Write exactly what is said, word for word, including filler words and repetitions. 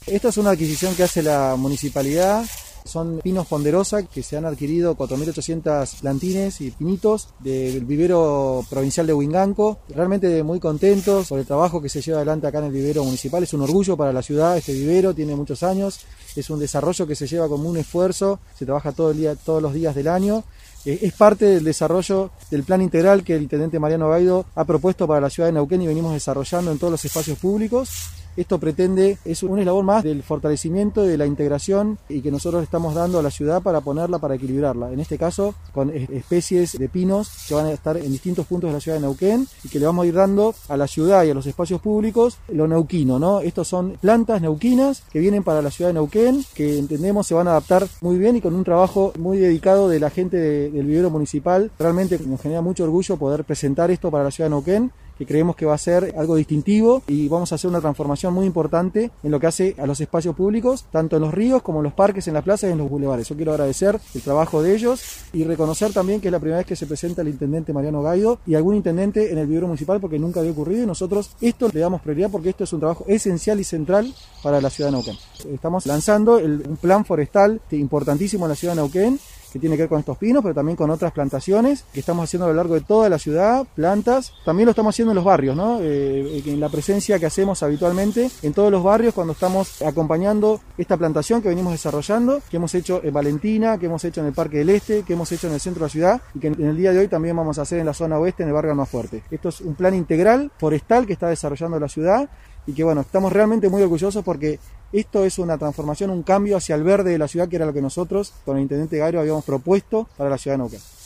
Esta es una adquisición que hace la municipalidad. Son pinos ponderosa que se han adquirido cuatro mil ochocientos plantines y pinitos del vivero provincial de Huinganco. Realmente muy contentos por el trabajo que se lleva adelante acá en el vivero municipal. Es un orgullo para la ciudad este vivero, tiene muchos años. Es un desarrollo que se lleva como un esfuerzo, se trabaja todo el día, todos los días del año. Es parte del desarrollo del plan integral que el intendente Mariano Gaido ha propuesto para la ciudad de Neuquén y venimos desarrollando en todos los espacios públicos. Esto pretende, es un eslabón más del fortalecimiento de la integración y que nosotros estamos dando a la ciudad para ponerla, para equilibrarla. En este caso, con especies de pinos que van a estar en distintos puntos de la ciudad de Neuquén y que le vamos a ir dando a la ciudad y a los espacios públicos lo neuquino, ¿no? Estos son plantas neuquinas que vienen para la ciudad de Neuquén, que entendemos se van a adaptar muy bien y con un trabajo muy dedicado de la gente de, del vivero municipal. Realmente nos genera mucho orgullo poder presentar esto para la ciudad de Neuquén, que creemos que va a ser algo distintivo y vamos a hacer una transformación muy importante en lo que hace a los espacios públicos, tanto en los ríos como en los parques, en las plazas y en los bulevares. Yo quiero agradecer el trabajo de ellos y reconocer también que es la primera vez que se presenta el intendente Mariano Gaido y algún intendente en el vivero municipal porque nunca había ocurrido y nosotros esto le damos prioridad porque esto es un trabajo esencial y central para la ciudad de Neuquén. Estamos lanzando el, un plan forestal importantísimo en la ciudad de Neuquén, que tiene que ver con estos pinos, pero también con otras plantaciones que estamos haciendo a lo largo de toda la ciudad, plantas. También lo estamos haciendo en los barrios, ¿no? Eh, en la presencia que hacemos habitualmente en todos los barrios cuando estamos acompañando esta plantación que venimos desarrollando, que hemos hecho en Valentina, que hemos hecho en el Parque del Este, que hemos hecho en el centro de la ciudad y que en el día de hoy también vamos a hacer en la zona oeste, en el barrio Almafuerte. Esto es un plan integral forestal que está desarrollando la ciudad y que bueno, estamos realmente muy orgullosos porque esto es una transformación, un cambio hacia el verde de la ciudad que era lo que nosotros con el intendente Gaido habíamos propuesto para la ciudad de Neuquén.